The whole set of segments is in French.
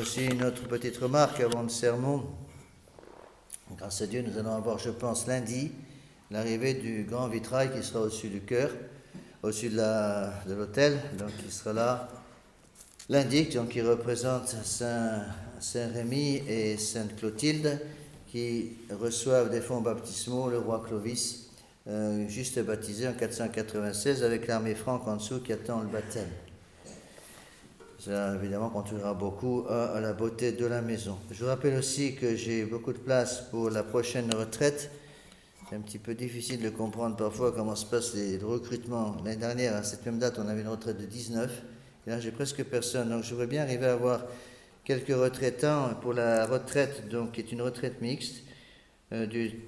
aussi une autre petite remarque avant le sermon. Grâce à Dieu, nous allons avoir, je pense, lundi, l'arrivée du grand vitrail qui sera au-dessus du chœur, au-dessus de l'autel, donc qui sera là lundi, donc qui représente Saint-Rémy et Sainte Clotilde, qui reçoivent des fonds baptismaux le roi Clovis, juste baptisé en 496, avec l'armée franque en dessous qui attend le baptême. Ça, évidemment, contribuera beaucoup à la beauté de la maison. Je vous rappelle aussi que j'ai beaucoup de place pour la prochaine retraite. C'est un petit peu difficile de comprendre parfois comment se passe le recrutement. L'année dernière, à cette même date, on avait une retraite de 19. Et là, j'ai presque personne. Donc, je voudrais bien arriver à avoir quelques retraitants pour la retraite, donc, qui est une retraite mixte, du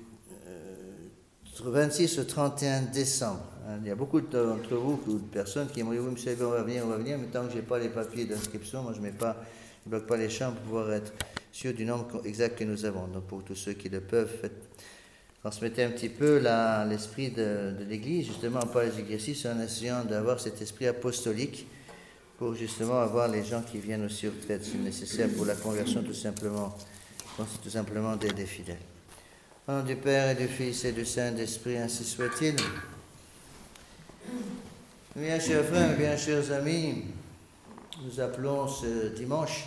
26 au 31 décembre. Il y a beaucoup d'entre vous, beaucoup de personnes qui m'ont dit « Oui, monsieur, on va venir, mais tant que je n'ai pas les papiers d'inscription, moi je ne bloque pas les chambres pour pouvoir être sûr du nombre exact que nous avons. » Donc pour tous ceux qui le peuvent, transmettez un petit peu l'esprit de l'Église, justement par les exercices, en essayant d'avoir cet esprit apostolique pour justement avoir les gens qui viennent aussi aux retraites. C'est nécessaire pour la conversion tout simplement des fidèles. Au nom du Père et du Fils et du Saint-Esprit, ainsi soit-il. Bien chers frères, bien chers amis, nous appelons ce dimanche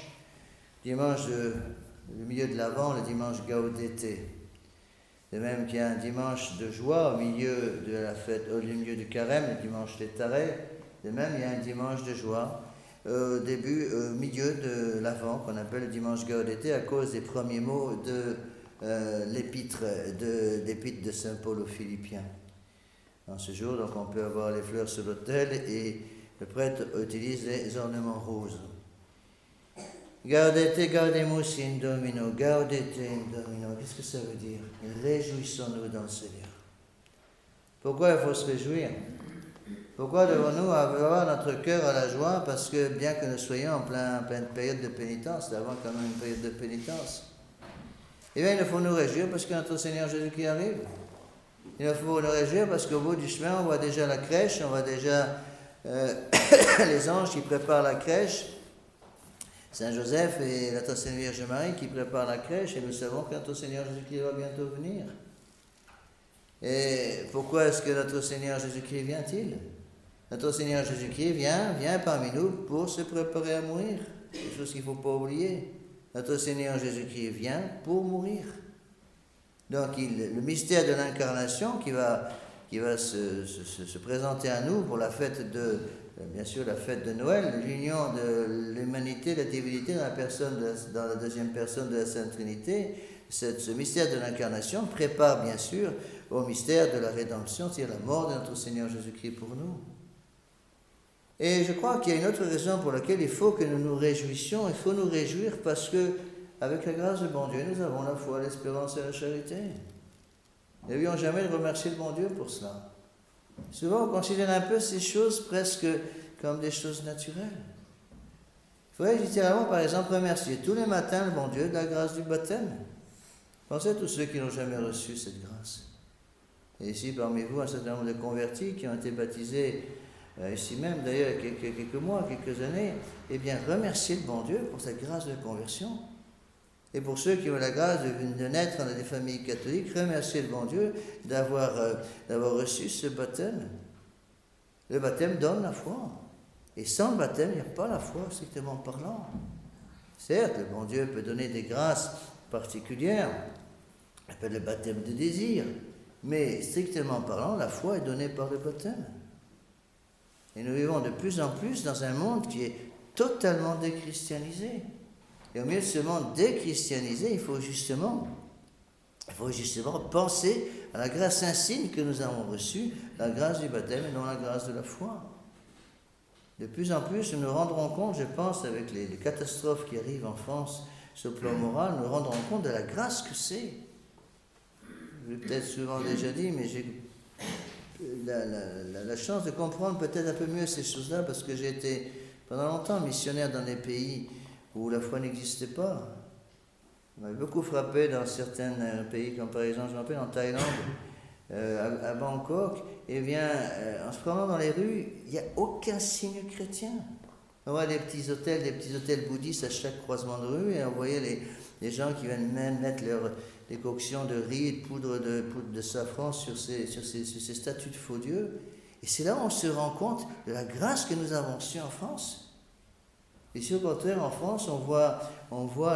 le milieu de l'Avent, le dimanche Gaudete. De même qu'il y a un dimanche de joie au milieu de la fête, au milieu du carême, le dimanche des Tarets, de même il y a un dimanche de joie au milieu de l'Avent, qu'on appelle le dimanche Gaudete, à cause des premiers mots de l'épître de Saint Paul aux Philippiens. En ce jour, donc, on peut avoir les fleurs sur l'autel et le prêtre utilise les ornements roses. Gaudete gaudemus in Domino, gaudete in Domino. Qu'est-ce que ça veut dire? Réjouissons-nous dans le Seigneur. Pourquoi il faut se réjouir? Pourquoi devons-nous avoir notre cœur à la joie? Parce que bien que nous soyons en pleine période de pénitence, nous avons quand même une période de pénitence. Eh bien, il faut nous réjouir parce que notre Seigneur Jésus-Christ arrive. Il faut nous réjouir parce qu'au bout du chemin, on voit déjà la crèche, on voit déjà les anges qui préparent la crèche, Saint Joseph et notre Sainte Vierge Marie qui préparent la crèche, et nous savons que notre Seigneur Jésus-Christ va bientôt venir. Et pourquoi est-ce que notre Seigneur Jésus-Christ vient-il? Notre Seigneur Jésus-Christ vient parmi nous pour se préparer à mourir. C'est quelque chose qu'il ne faut pas oublier. Notre Seigneur Jésus-Christ vient pour mourir. Donc, le mystère de l'incarnation qui va se présenter à nous pour la fête bien sûr, la fête de Noël, l'union de l'humanité, de la divinité dans la deuxième personne de la Sainte Trinité, ce mystère de l'incarnation prépare bien sûr au mystère de la rédemption, c'est-à-dire la mort de notre Seigneur Jésus-Christ pour nous. Et je crois qu'il y a une autre raison pour laquelle il faut que nous nous réjouissions. Il faut nous réjouir parce que avec la grâce de bon Dieu, nous avons la foi, l'espérance et la charité. N'oublions jamais de remercier le bon Dieu pour cela. Souvent, on considère un peu ces choses presque comme des choses naturelles. Il faudrait littéralement, par exemple, remercier tous les matins le bon Dieu de la grâce du baptême. Pensez à tous ceux qui n'ont jamais reçu cette grâce. Et ici, parmi vous, un certain nombre de convertis qui ont été baptisés, ici même d'ailleurs, quelques mois, quelques années, eh bien, remerciez le bon Dieu pour cette grâce de conversion. Et pour ceux qui ont la grâce de naître dans des familles catholiques, remerciez le bon Dieu d'avoir reçu ce baptême. Le baptême donne la foi. Et sans le baptême, il n'y a pas la foi, strictement parlant. Certes, le bon Dieu peut donner des grâces particulières, on appelle le baptême de désir, mais strictement parlant, la foi est donnée par le baptême. Et nous vivons de plus en plus dans un monde qui est totalement déchristianisé. Et au milieu de ce monde déchristianisé, il faut justement penser à la grâce insigne que nous avons reçue, la grâce du baptême et non la grâce de la foi. De plus en plus, nous nous rendrons compte, je pense, avec les catastrophes qui arrivent en France sur le plan moral, nous nous rendrons compte de la grâce que c'est. Je l'ai peut-être souvent déjà dit, mais j'ai la chance de comprendre peut-être un peu mieux ces choses-là parce que j'ai été pendant longtemps missionnaire dans des pays où la foi n'existait pas. On m'avait beaucoup frappé dans certains pays, comme par exemple, je me rappelle en Thaïlande, à Bangkok, eh bien, en se promenant dans les rues, il n'y a aucun signe chrétien. On voit des petits hôtels bouddhistes à chaque croisement de rue, et on voyait les gens qui viennent même mettre leur décoction de riz et de poudre de safran sur ces statues de faux dieux. Et c'est là où on se rend compte de la grâce que nous avons reçue en France. Et sur le contraire, en France, on voit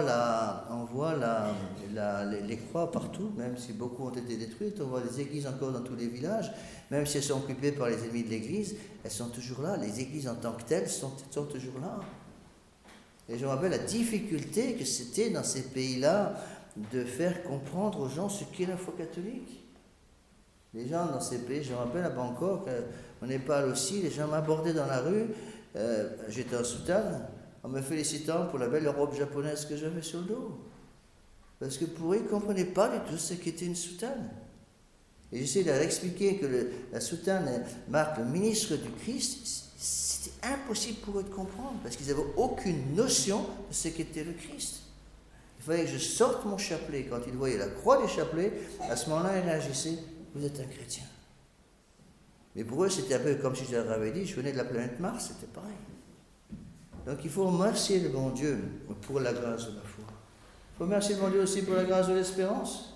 les croix partout, même si beaucoup ont été détruites. On voit les églises encore dans tous les villages, même si elles sont occupées par les ennemis de l'église, elles sont toujours là. Les églises en tant que telles sont toujours là. Et je me rappelle la difficulté que c'était dans ces pays-là de faire comprendre aux gens ce qu'est la foi catholique. Les gens dans ces pays, je me rappelle à Bangkok, au Népal aussi, les gens m'abordaient dans la rue, j'étais en soutane, en me félicitant pour la belle robe japonaise que j'avais sur le dos. Parce que pour eux, ils ne comprenaient pas du tout ce qu'était une soutane. Et j'essaie de leur expliquer que la soutane marque le ministre du Christ. C'était impossible pour eux de comprendre, parce qu'ils n'avaient aucune notion de ce qu'était le Christ. Il fallait que je sorte mon chapelet. Quand ils voyaient la croix du chapelet, à ce moment-là, ils réagissaient, vous êtes un chrétien. Mais pour eux, c'était un peu comme si je leur avais dit, je venais de la planète Mars, c'était pareil. Donc il faut remercier le bon Dieu pour la grâce de la foi. Il faut remercier le bon Dieu aussi pour la grâce de l'espérance.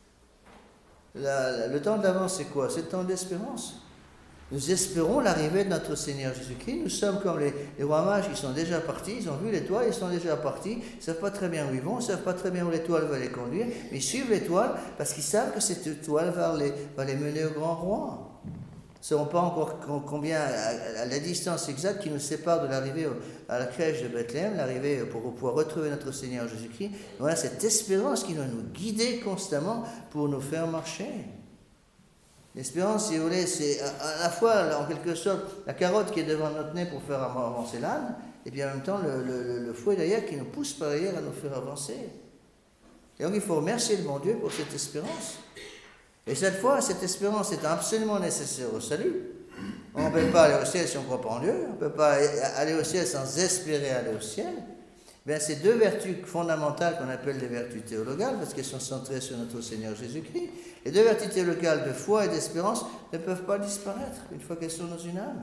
Le temps de l'avance, c'est quoi? C'est le temps de l'espérance. Nous espérons l'arrivée de notre Seigneur Jésus-Christ. Nous sommes comme les rois mages qui sont déjà partis, ils ont vu l'étoile, ils sont déjà partis, ils ne savent pas très bien où ils vont, ils ne savent pas très bien où l'étoile va les conduire, mais ils suivent l'étoile parce qu'ils savent que cette étoile va les mener au grand roi. Nous ne savons pas encore combien, à la distance exacte qui nous sépare de l'arrivée à la crèche de Bethléem, l'arrivée pour pouvoir retrouver notre Seigneur Jésus-Christ. Voilà cette espérance qui doit nous guider constamment pour nous faire marcher. L'espérance, si vous voulez, c'est à la fois, en quelque sorte, la carotte qui est devant notre nez pour faire avancer l'âne, et puis en même temps le fouet derrière qui nous pousse par derrière à nous faire avancer. Et donc il faut remercier le bon Dieu pour cette espérance. Et cette fois, cette espérance est absolument nécessaire au salut. On ne peut pas aller au ciel si on ne croit pas en Dieu. On ne peut pas aller au ciel sans espérer aller au ciel. Bien, ces deux vertus fondamentales qu'on appelle les vertus théologales, parce qu'elles sont centrées sur notre Seigneur Jésus-Christ, les deux vertus théologales de foi et d'espérance ne peuvent pas disparaître une fois qu'elles sont dans une âme.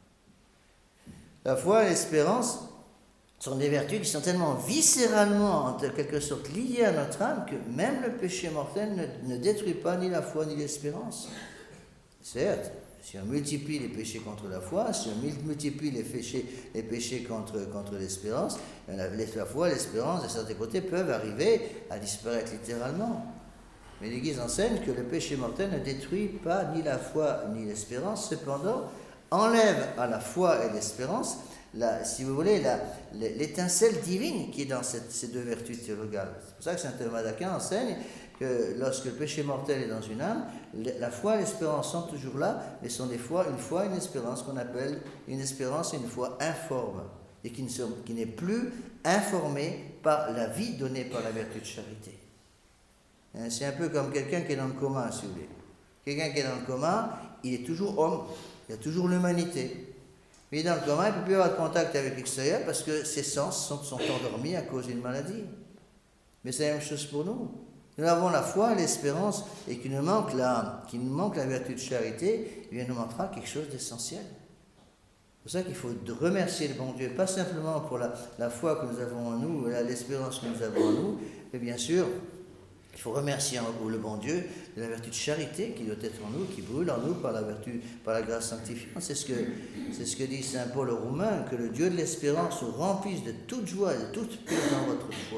La foi et l'espérance sont des vertus qui sont tellement viscéralement, en quelque sorte, liées à notre âme que même le péché mortel ne détruit pas ni la foi ni l'espérance. Certes, si on multiplie les péchés contre la foi, si on multiplie les péchés contre l'espérance, la foi et l'espérance, de certains côtés, peuvent arriver à disparaître littéralement. Mais l'Église enseigne que le péché mortel ne détruit pas ni la foi ni l'espérance, cependant, enlève à la foi et l'espérance, si vous voulez, l'étincelle divine qui est dans ces deux vertus théologales. C'est pour ça que saint Thomas d'Aquin enseigne que lorsque le péché mortel est dans une âme, la foi et l'espérance sont toujours là, mais sont des fois une foi et une espérance qu'on appelle une espérance et une foi informe, et qui n'est plus informée par la vie donnée par la vertu de charité. C'est un peu comme quelqu'un qui est dans le coma, si vous voulez. Quelqu'un qui est dans le coma, il est toujours homme, il a toujours l'humanité. Mais dans le coma, il ne peut plus avoir de contact avec l'extérieur parce que ses sens sont endormis à cause d'une maladie. Mais c'est la même chose pour nous. Nous avons la foi et l'espérance et qu'il nous manque la vertu de charité, il nous manquera quelque chose d'essentiel. C'est pour ça qu'il faut remercier le bon Dieu, pas simplement pour la foi que nous avons en nous, l'espérance que nous avons en nous, mais bien sûr, il faut remercier le bon Dieu de la vertu de charité qui doit être en nous, qui brûle en nous par la grâce sanctifiante. C'est ce que dit saint Paul aux Romains, que le Dieu de l'espérance vous remplisse de toute joie et de toute paix dans votre foi.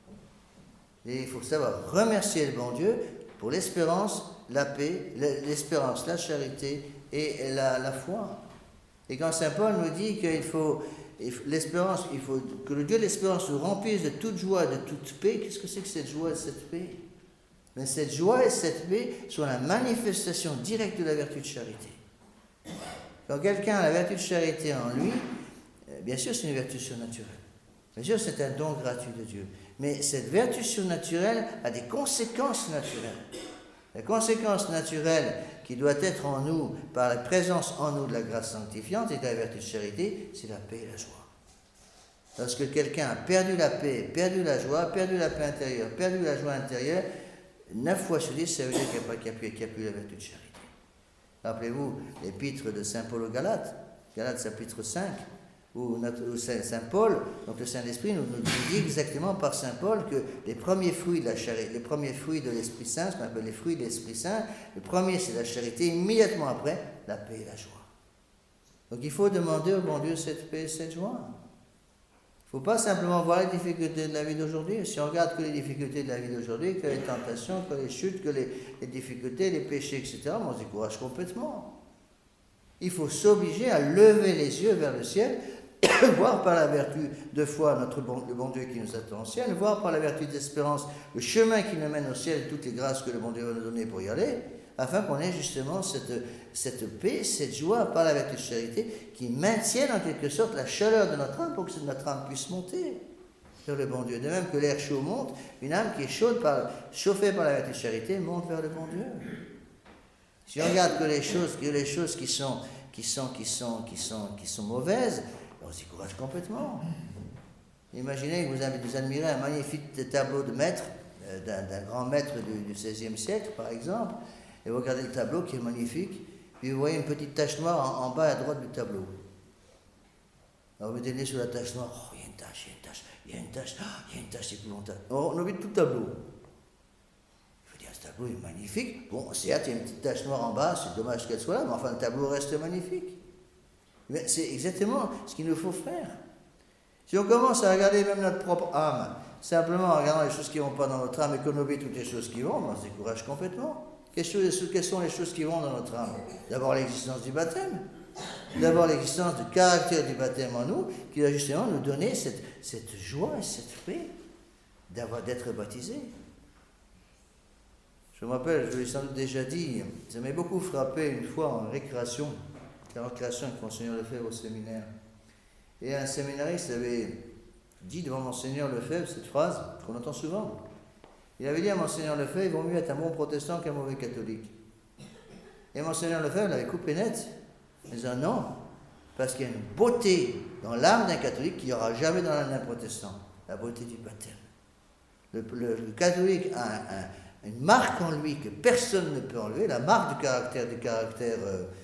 Et il faut savoir remercier le bon Dieu pour l'espérance, la paix, l'espérance, la charité et la foi. Et quand saint Paul nous dit qu'il faut l'espérance, il faut que le Dieu de l'espérance nous remplisse de toute joie et de toute paix. Qu'est-ce que c'est que cette joie et cette paix? Mais cette joie et cette paix sont la manifestation directe de la vertu de charité. Quand quelqu'un a la vertu de charité en lui, bien sûr c'est une vertu surnaturelle. Bien sûr c'est un don gratuit de Dieu. Mais cette vertu surnaturelle a des conséquences naturelles. La conséquence naturelle qui doit être en nous, par la présence en nous de la grâce sanctifiante et de la vertu de charité, c'est la paix et la joie. Lorsque quelqu'un a perdu la paix, perdu la joie, perdu la paix intérieure, perdu la joie intérieure, 9 fois sur 10, ça veut dire qu'il n'y a plus la vertu de charité. Rappelez-vous l'épître de saint Paul aux Galates, Galates chapitre 5, ou Saint Paul, donc le Saint-Esprit nous dit exactement par Saint Paul que les premiers fruits de la charité, les premiers fruits de l'Esprit Saint, ce qu'on appelle les fruits de l'Esprit Saint, le premier c'est la charité, immédiatement après, la paix et la joie. Donc il faut demander au bon Dieu cette paix et cette joie. Il ne faut pas simplement voir les difficultés de la vie d'aujourd'hui. Si on regarde que les difficultés de la vie d'aujourd'hui, que les tentations, que les chutes, que les difficultés, les péchés, etc., on se décourage complètement. Il faut s'obliger à lever les yeux vers le ciel, voir par la vertu de foi le bon Dieu qui nous attend au ciel, voir par la vertu d'espérance le chemin qui nous mène au ciel et toutes les grâces que le bon Dieu va nous donner pour y aller, afin qu'on ait justement cette paix, cette joie par la vertu de charité qui maintienne en quelque sorte la chaleur de notre âme pour que notre âme puisse monter vers le bon Dieu. De même que l'air chaud monte, une âme qui est chauffée par la vertu de charité monte vers le bon Dieu. Si on regarde que les choses qui sont mauvaises, on s'y courage complètement. Imaginez que vous admirez un magnifique tableau de maître, d'un grand maître du XVIe siècle, par exemple, et vous regardez le tableau qui est magnifique, puis vous voyez une petite tache noire en bas à droite du tableau. Alors vous mettez le nez sur la tache noire, oh, il y a une tache, c'est plus longtemps. On oublie tout le tableau. Il faut dire, ce tableau est magnifique. Bon, certes, il y a une petite tache noire en bas, c'est dommage qu'elle soit là, mais enfin, le tableau reste magnifique. Mais c'est exactement ce qu'il nous faut faire. Si on commence à regarder même notre propre âme, simplement en regardant les choses qui ne vont pas dans notre âme et qu'on oublie toutes les choses qui vont, on se décourage complètement. Quelles sont les choses qui vont dans notre âme? D'abord l'existence du baptême. D'abord l'existence du caractère du baptême en nous, qui va justement nous donner cette joie et cette paix d'être baptisé. Je me rappelle, je l'ai sans doute déjà dit, ça m'a beaucoup frappé une fois en récréation avec Monseigneur Lefebvre au séminaire. Et un séminariste avait dit devant Monseigneur Lefebvre cette phrase qu'on entend souvent. Il avait dit à Monseigneur Lefebvre, il vaut mieux être un bon protestant qu'un mauvais catholique. Et Monseigneur Lefebvre l'avait coupé net, en disant non, parce qu'il y a une beauté dans l'âme d'un catholique qu'il n'y aura jamais dans l'âme d'un protestant, la beauté du baptême. Le catholique a une marque en lui que personne ne peut enlever, la marque du caractère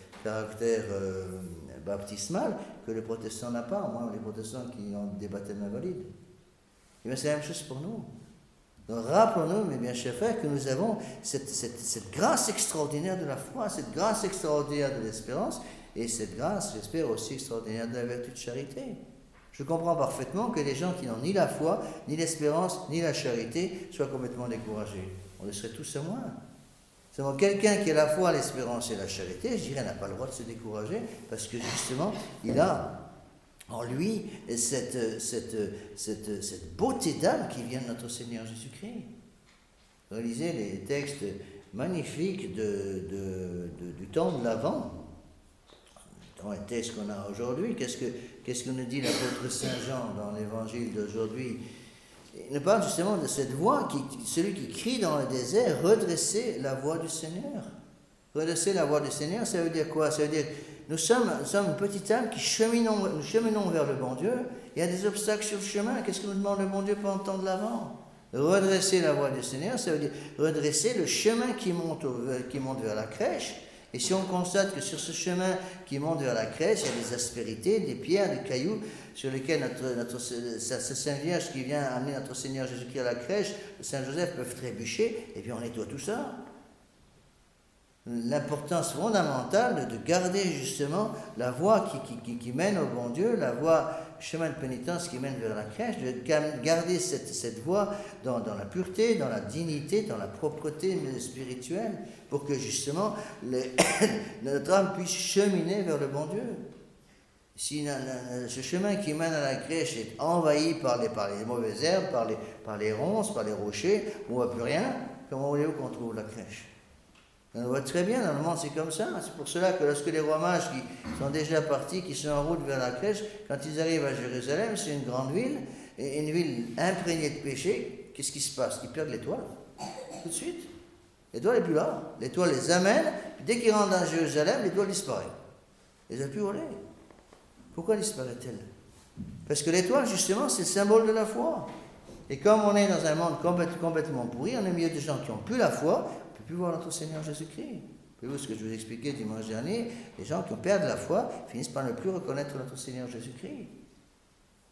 baptismal que le protestant n'a pas, au moins les protestants qui ont des baptêmes invalides. Et bien c'est la même chose pour nous. Donc rappelons-nous, mes bien chers frères, que nous avons cette grâce extraordinaire de la foi, cette grâce extraordinaire de l'espérance, et cette grâce, j'espère, aussi extraordinaire de la vertu de charité. Je comprends parfaitement que les gens qui n'ont ni la foi, ni l'espérance, ni la charité soient complètement découragés. On le serait tous à moins. Seulement, quelqu'un qui a la foi, l'espérance et la charité, je dirais, n'a pas le droit de se décourager, parce que justement, il a en lui cette beauté d'âme qui vient de notre Seigneur Jésus-Christ. Relisez les textes magnifiques du temps de l'Avent, dans les textes qu'on a aujourd'hui. Qu'est-ce que nous dit l'apôtre Saint Jean dans l'évangile d'aujourd'hui? Il nous parle justement de cette voix, celui qui crie dans le désert, redresser la voix du Seigneur. Redresser la voix du Seigneur, ça veut dire quoi? Ça veut dire nous sommes une petite âme qui cheminons vers le bon Dieu. Il y a des obstacles sur le chemin. Qu'est-ce que nous demande le bon Dieu pendant le temps de l'Avent? Redresser la voix du Seigneur, ça veut dire redresser le chemin qui monte vers la crèche. Et si on constate que sur ce chemin qui monte vers la crèche, il y a des aspérités, des pierres, des cailloux, sur lesquels cette Sainte Vierge qui vient amener notre Seigneur Jésus-Christ à la crèche, Saint Joseph peuvent trébucher, et bien on nettoie tout ça. L'importance fondamentale de garder justement la voie qui mène au bon Dieu, la voie chemin de pénitence qui mène vers la crèche, de garder cette voie dans la pureté, dans la dignité, dans la propreté spirituelle, pour que justement notre âme puisse cheminer vers le bon Dieu. Si ce chemin qui mène à la crèche est envahi par les mauvaises herbes, par les ronces, par les rochers, on ne voit plus rien, comment voulez-vous qu'on trouve la crèche? On voit très bien, dans le monde c'est comme ça. C'est pour cela que lorsque les rois mages qui sont déjà partis, qui sont en route vers la crèche, quand ils arrivent à Jérusalem, c'est une grande ville, et une ville imprégnée de péché, qu'est-ce qui se passe? Ils perdent l'étoile, tout de suite. L'étoile n'est plus là. L'étoile les amène, puis dès qu'ils rentrent dans Jérusalem, l'étoile disparaît. Ils n'ont plus volé. Pourquoi disparaît-elle? Parce que l'étoile, justement, c'est le symbole de la foi. Et comme on est dans un monde complètement pourri, on est au milieu de gens qui n'ont plus la foi, on ne peut plus voir notre Seigneur Jésus-Christ. Vous ce que je vous expliquais dimanche dernier, les gens qui ont perdu la foi finissent par ne plus reconnaître notre Seigneur Jésus-Christ.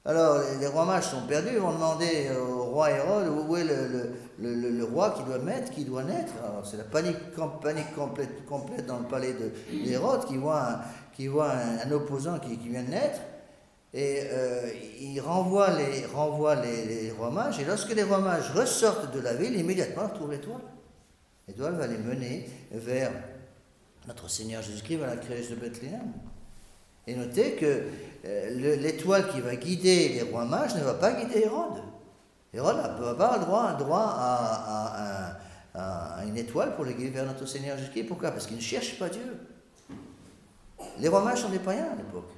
Alors, les rois mages sont perdus, ils vont demander au roi Hérode où est le roi qui doit naître. Alors, c'est la panique complète dans le palais d'Hérode qui voit un opposant qui vient de naître. Et il renvoie les rois mages. Et lorsque les rois mages ressortent de la ville, immédiatement, ils retrouvent l'étoile. L'étoile va les mener vers notre Seigneur Jésus-Christ, vers la crèche de Bethléem. Et notez que l'étoile qui va guider les rois mages ne va pas guider Hérode. Hérode n'a pas droit à une étoile pour le guider vers notre Seigneur Jésus-Christ. Pourquoi? Parce qu'il ne cherche pas Dieu. Les rois mages sont des païens à l'époque.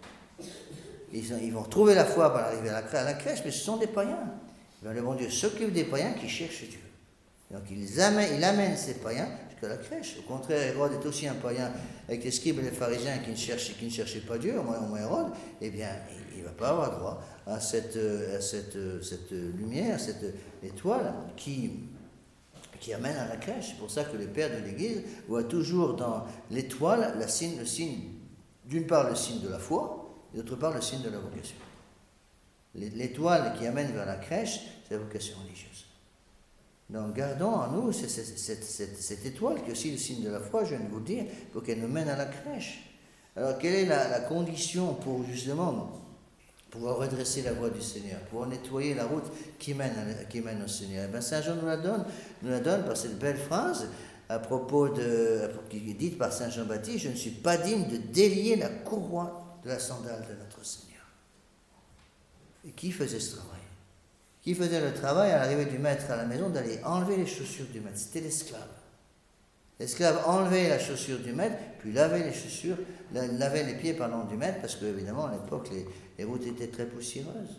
Ils vont trouver la foi par l'arrivée à la crèche, mais ce sont des païens. Le bon Dieu s'occupe des païens qui cherchent Dieu. Donc il amène ces païens jusqu'à la crèche. Au contraire, Hérode est aussi un païen avec les scribes et les pharisiens qui ne cherchaient pas Dieu, au moins Hérode, eh bien, il ne va pas avoir droit à cette lumière, cette étoile qui amène à la crèche. C'est pour ça que les pères de l'Église voient toujours dans l'étoile le signe, d'une part le signe de la foi, et d'autre part le signe de la vocation. L'étoile qui amène vers la crèche, c'est la vocation religieuse. Donc gardons en nous cette étoile qui est aussi le signe de la foi, je viens de vous le dire, pour qu'elle nous mène à la crèche. Alors quelle est la condition pour justement pouvoir redresser la voie du Seigneur, pouvoir nettoyer la route qui mène au Seigneur? Et bien Saint Jean nous la donne par cette belle phrase à propos qui est dite par Saint Jean-Baptiste: je ne suis pas digne de délier la courroie de la sandale de notre Seigneur. Et qui faisait ce travail? Qui faisait le travail à l'arrivée du maître à la maison d'aller enlever les chaussures du maître? C'était l'esclave. L'esclave enlevait la chaussure du maître, puis lavait les pieds du maître, parce qu'évidemment, à l'époque, les routes étaient très poussiéreuses.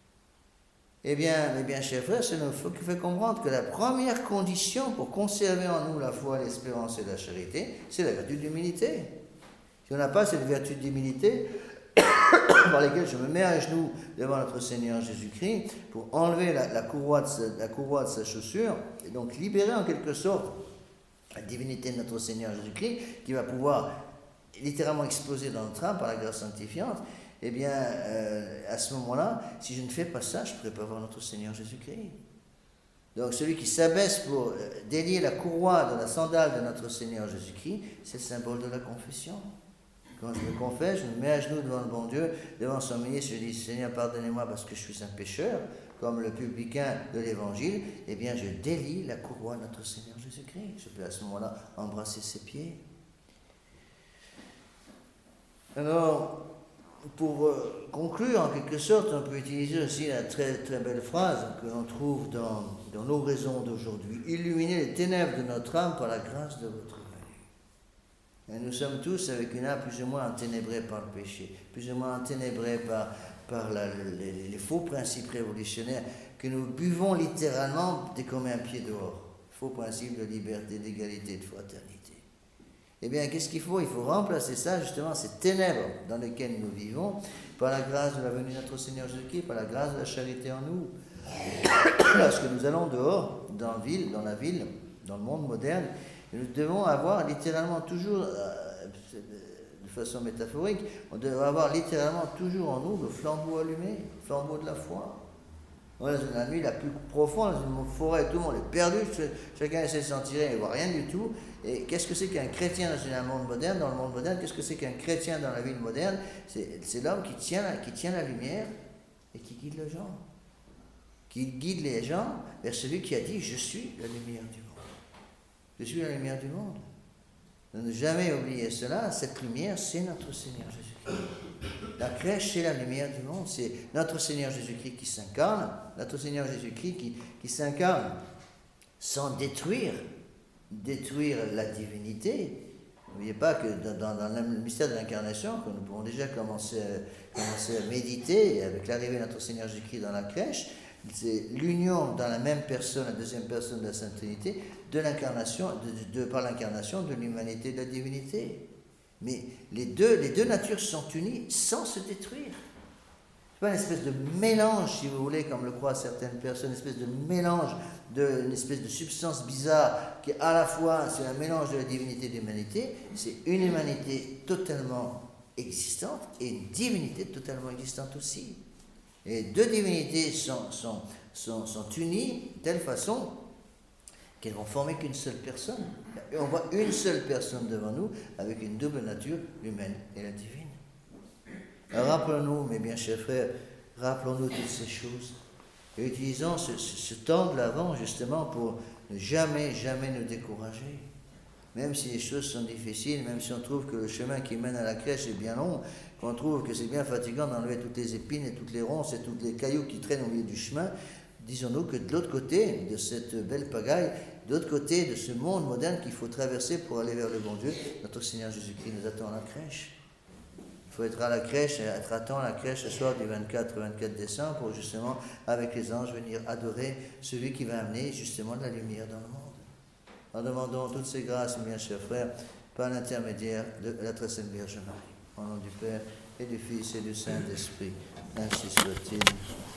Eh bien, chers frères, ça nous fait comprendre que la première condition pour conserver en nous la foi, l'espérance et la charité, c'est la vertu d'humilité. Si on n'a pas cette vertu d'humilité, par lesquelles je me mets à genoux devant notre Seigneur Jésus-Christ pour enlever la courroie de sa chaussure, et donc libérer en quelque sorte la divinité de notre Seigneur Jésus-Christ, qui va pouvoir littéralement exploser dans notre âme par la grâce sanctifiante, eh bien, à ce moment-là, si je ne fais pas ça, je ne pourrai pas voir notre Seigneur Jésus-Christ. Donc celui qui s'abaisse pour délier la courroie de la sandale de notre Seigneur Jésus-Christ, c'est le symbole de la confession. Quand je me confesse, je me mets à genoux devant le bon Dieu, devant son ministre, je dis: Seigneur, pardonnez-moi parce que je suis un pécheur, comme le publicain de l'Évangile. Eh bien, je délie la courroie de notre Seigneur Jésus-Christ. Je peux à ce moment-là embrasser ses pieds. Alors, pour conclure, en quelque sorte, on peut utiliser aussi la très, très belle phrase que l'on trouve dans nos raisons d'aujourd'hui: illuminez les ténèbres de notre âme par la grâce de votre venue. Et nous sommes tous avec une âme plus ou moins enténébrée par le péché, plus ou moins enténébrée par les faux principes révolutionnaires que nous buvons littéralement dès qu'on met un pied dehors. Faux principes de liberté, d'égalité, de fraternité. Eh bien, qu'est-ce qu'il faut? Il faut remplacer ça, justement, ces ténèbres dans lesquelles nous vivons, par la grâce de la venue de notre Seigneur Jésus-Christ, par la grâce de la charité en nous. Lorsque nous allons dehors, dans la ville, dans le monde moderne, nous devons avoir littéralement toujours, de façon métaphorique, on doit avoir littéralement toujours en nous le flambeau allumé, le flambeau de la foi. On est dans la nuit la plus profonde, dans une forêt, tout le monde est perdu, chacun essaie de s'en tirer, il ne voit rien du tout. Et qu'est-ce que c'est qu'un chrétien dans un monde moderne? Dans le monde moderne, qu'est-ce que c'est qu'un chrétien dans la ville moderne? C'est l'homme qui tient la lumière et qui guide les gens. Qui guide les gens vers celui qui a dit: je suis la lumière du monde. Je suis la lumière du monde. Ne jamais oublier cela, cette lumière, c'est notre Seigneur Jésus-Christ. La crèche, c'est la lumière du monde, c'est notre Seigneur Jésus-Christ qui s'incarne, notre Seigneur Jésus-Christ qui s'incarne sans détruire la divinité. N'oubliez pas que dans le mystère de l'incarnation, que nous pouvons déjà commencer à méditer avec l'arrivée de notre Seigneur Jésus-Christ dans la crèche, c'est l'union dans la même personne, la deuxième personne de la Sainte Trinité, par l'incarnation de l'humanité et de la divinité. Mais les deux natures sont unies sans se détruire. Ce n'est pas une espèce de mélange, si vous voulez, comme le croient certaines personnes, une espèce de mélange, une espèce de substance bizarre qui à la fois c'est un mélange de la divinité et de l'humanité. C'est une humanité totalement existante et une divinité totalement existante aussi. Et deux divinités sont unies de telle façon qu'elles vont former qu'une seule personne. Et on voit une seule personne devant nous avec une double nature, l'humaine et la divine. Alors rappelons-nous, mes bien chers frères, rappelons-nous toutes ces choses et utilisons ce temps de l'Avent justement pour ne jamais nous décourager. Même si les choses sont difficiles, même si on trouve que le chemin qui mène à la crèche est bien long, qu'on trouve que c'est bien fatigant d'enlever toutes les épines et toutes les ronces et tous les cailloux qui traînent au milieu du chemin, disons-nous que de l'autre côté de cette belle pagaille, de l'autre côté de ce monde moderne qu'il faut traverser pour aller vers le bon Dieu, notre Seigneur Jésus-Christ nous attend à la crèche. Il faut être à la crèche, être à temps à la crèche ce soir du 24 décembre pour justement, avec les anges, venir adorer celui qui va amener justement de la lumière dans le monde. En demandant toutes ces grâces, mes chers frères, par l'intermédiaire de la très sainte Vierge Marie. Au nom du Père et du Fils et du Saint-Esprit, ainsi soit-il.